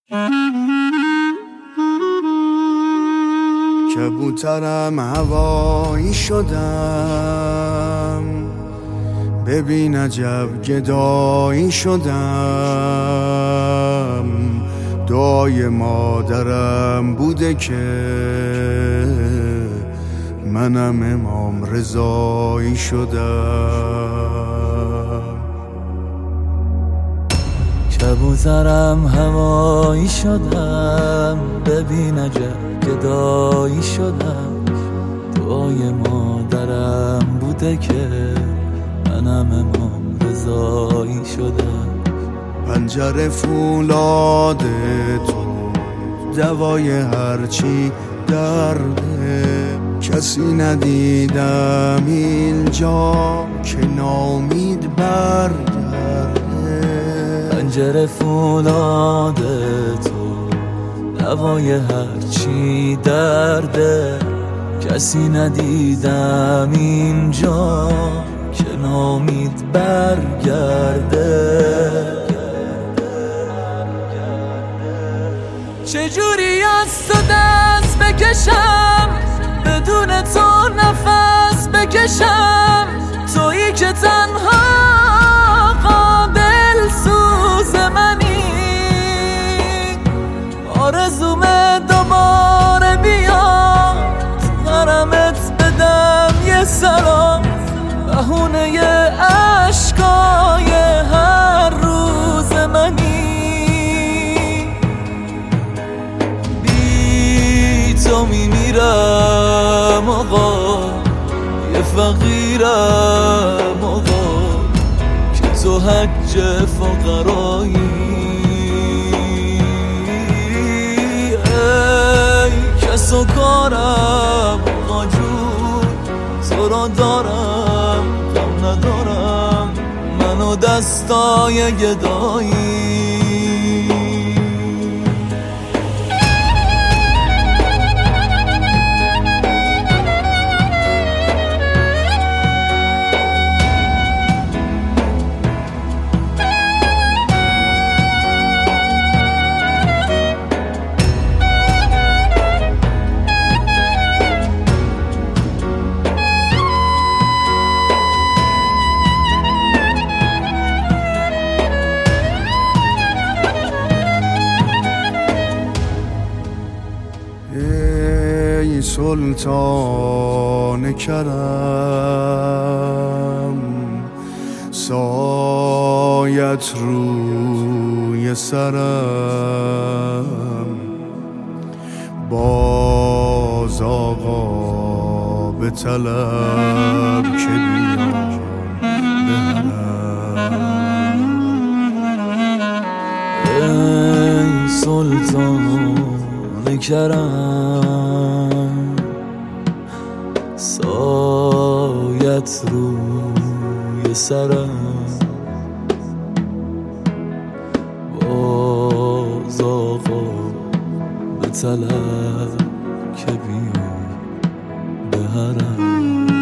کبوترم هوایی شدم، ببین عجب گدایی شدم. دعای مادرم بوده که منم امام رضایی شدم. کبوترم هوایی شدم، ببین عجب گدایی شدم. دعای مادرم بوده که منم امام رضایی شدم. پنجره فولاد تو دوای هرچی درده، کسی ندیدم اینجا که نامید برگرده. پنجره فولاد تو دوای هرچی درده، کسی ندیدم اینجا که نامید برگرده. چجوری از تو دست بکشم، بدون تو نفس بکشم. تویی که تنها قابل سوز منی، آرزومه دوباره بیاد غرمت بدم یه سلام. بهونه عشقای هر روز منی، بی تو میمیرم آقا، یه فقیرم آقا، که تو حج فقرایی. ای کس و کارم آقا جون، تو را دارم غم ندارم، منو دستای گدایی. ای سلطان کرم، سایت روی سرم. باز آقا به طلب که بیام بهرم. ای سلطان کرم، سایت روی سرم. باز آقا به طلب که بیام بهرم.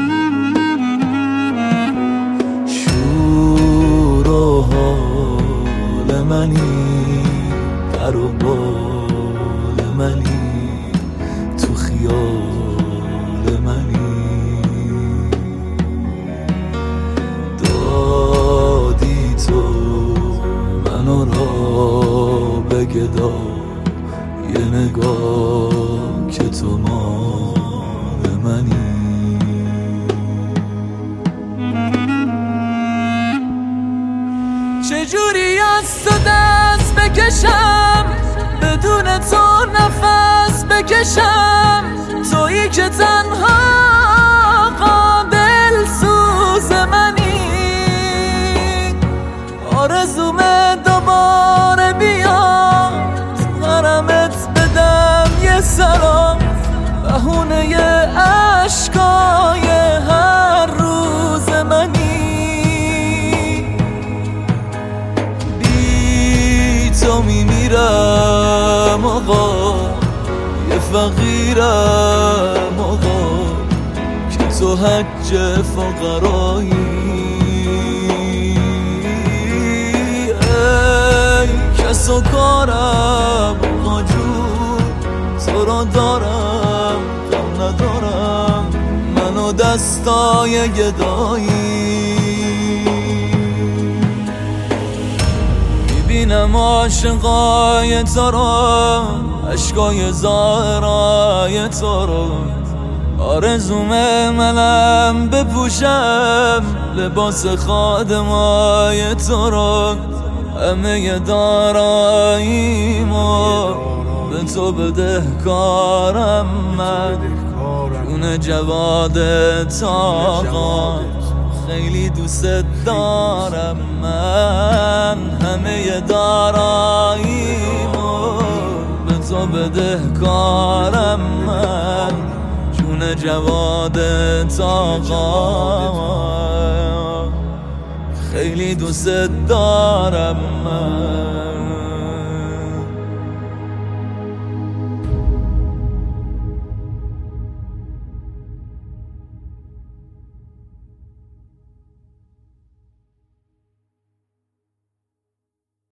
شور و حال منی، پر و بال منی، تو خیال منی. دادی تو منو را به گدا، یه نگاه که تو مال منی. چجوری از تو دست بکشم، بدون تو نفس بکشم. تویی که تنها قابل سوز منی، آرزومه دوباره بیاد غرمت بدم یه سلام. بهونه عشقای هر روز منی، بی تو میمیرم آقا، یه فقیرم آقا، که تو حج فقرایی. ای کس حس و کارم آجور تو را دارم غم ندارم منو دستای گدایی میبینم عاشقای تو را عشقای ظاهرای تو را آرزومه منم بپوشم لباس خادمای تو را همه داراییمو به تو بدهکارم من جون جواد طاقات خیلی دوست دارم من همه داراییمو به تو بدهکارم من جون جواد طاقات خیلی دوست دارم من